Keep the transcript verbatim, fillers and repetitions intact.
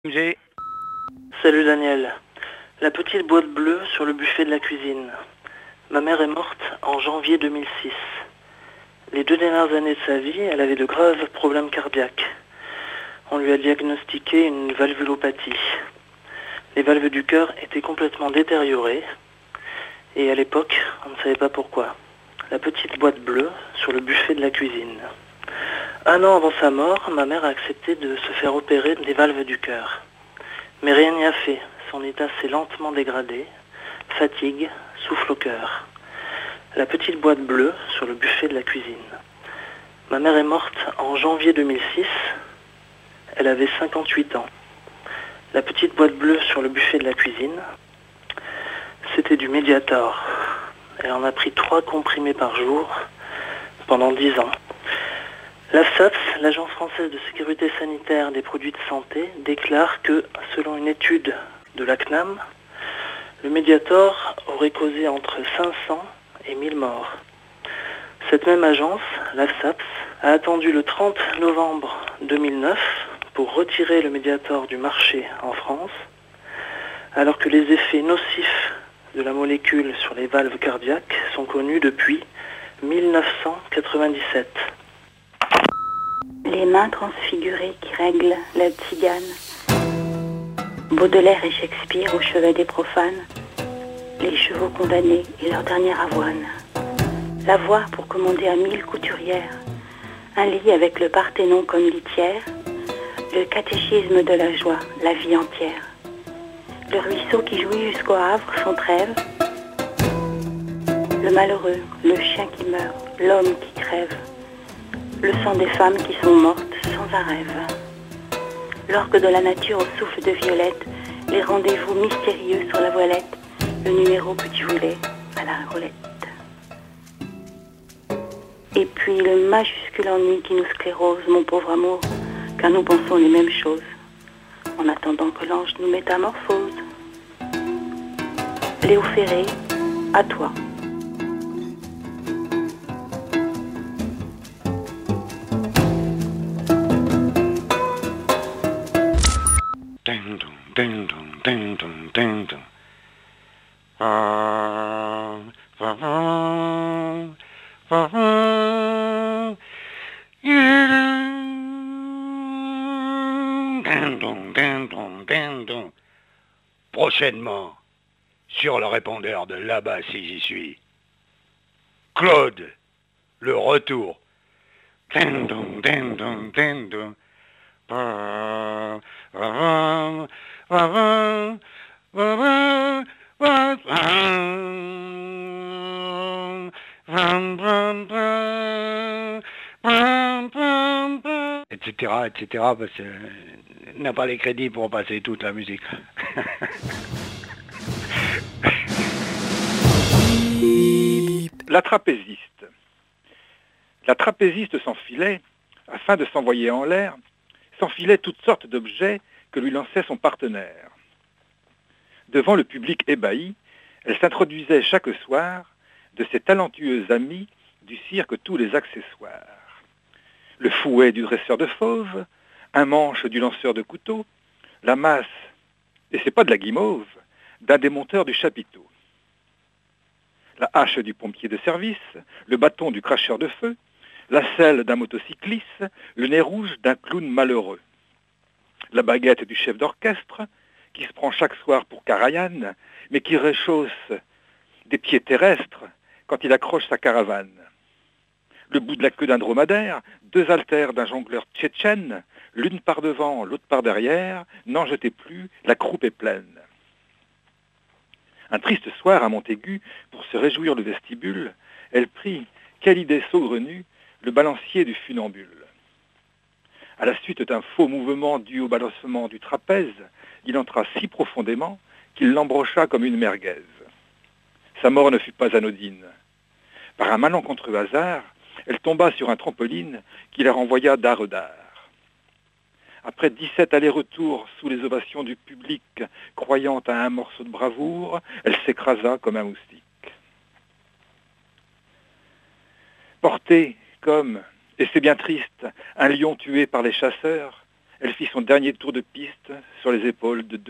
J'ai... Salut Daniel. La petite boîte bleue sur le buffet de la cuisine. Ma mère est morte en janvier deux mille six. Les deux dernières années de sa vie, elle avait de graves problèmes cardiaques. On lui a diagnostiqué une valvulopathie. Les valves du cœur étaient complètement détériorées et à l'époque, on ne savait pas pourquoi. La petite boîte bleue sur le buffet de la cuisine. Un an avant sa mort, ma mère a accepté de se faire opérer des valves du cœur. Mais rien n'y a fait. Son état s'est lentement dégradé. Fatigue, souffle au cœur. La petite boîte bleue sur le buffet de la cuisine. Ma mère est morte en janvier deux mille six. Elle avait cinquante-huit ans. La petite boîte bleue sur le buffet de la cuisine, c'était du Mediator. Elle en a pris trois comprimés par jour pendant dix ans. L'A F S A P S, l'Agence française de sécurité sanitaire des produits de santé, déclare que, selon une étude de l'A C N A M, le Mediator aurait causé entre cinq cents et mille morts. Cette même agence, l'A F S A P S, a attendu le trente novembre deux mille neuf pour retirer le Mediator du marché en France, alors que les effets nocifs de la molécule sur les valves cardiaques sont connus depuis mille neuf cent quatre-vingt-dix-sept. Les mains transfigurées qui règlent la tzigane. Baudelaire et Shakespeare au chevet des profanes. Les chevaux condamnés et leur dernière avoine. L'avoir pour commander à mille couturières. Un lit avec le Parthénon comme litière. Le catéchisme de la joie, la vie entière. Le ruisseau qui jouit jusqu'au Havre, son trêve. Le malheureux, le chien qui meurt, l'homme qui crève. Le sang des femmes qui sont mortes sans un rêve. L'orgue de la nature au souffle de violette, les rendez-vous mystérieux sur la voilette, le numéro que tu voulais à la roulette. Et puis le majuscule ennui qui nous sclérose, mon pauvre amour, car nous pensons les mêmes choses, en attendant que l'ange nous métamorphose. Léo Ferré, à toi. Ding dong, ding dong, ding dong, ding dong. Ah, ah, ah, ah, ah. Ding dong, ding dong, ding dong. Prochainement, sur le répondeur de là-bas si j'y suis. Claude, le retour. Ding dong, ding dong, ding dong. Ah, ah, ah, ah, ah, ah, ah, et cetera, et cetera, parce que n'a pas les crédits pour passer toute la musique. La trapéziste. La trapéziste s'enfilait, afin de s'envoyer en l'air, s'enfilait toutes sortes d'objets que lui lançait son partenaire. Devant le public ébahi, elle s'introduisait chaque soir de ses talentueux amis du cirque tous les accessoires. Le fouet du dresseur de fauves, un manche du lanceur de couteaux, la masse, et c'est pas de la guimauve, d'un démonteur du chapiteau. La hache du pompier de service, le bâton du cracheur de feu, la selle d'un motocycliste, le nez rouge d'un clown malheureux. La baguette du chef d'orchestre, qui se prend chaque soir pour Karajan, mais qui réchausse des pieds terrestres quand il accroche sa caravane. Le bout de la queue d'un dromadaire, deux haltères d'un jongleur tchétchène, l'une par devant, l'autre par derrière, n'en jetez plus, la croupe est pleine. Un triste soir à Montaigu, pour se réjouir le vestibule, elle prit, quelle idée saugrenue, le balancier du funambule. À la suite d'un faux mouvement dû au balancement du trapèze, il entra si profondément qu'il l'embrocha comme une merguez. Sa mort ne fut pas anodine. Par un malencontreux hasard, elle tomba sur un trampoline qui la renvoya d'art d'art. Après dix-sept allers-retours sous les ovations du public, croyant à un morceau de bravoure, elle s'écrasa comme un moustique. Portée comme, et c'est bien triste, un lion tué par les chasseurs, Elle fit son dernier tour de piste sur les épaules de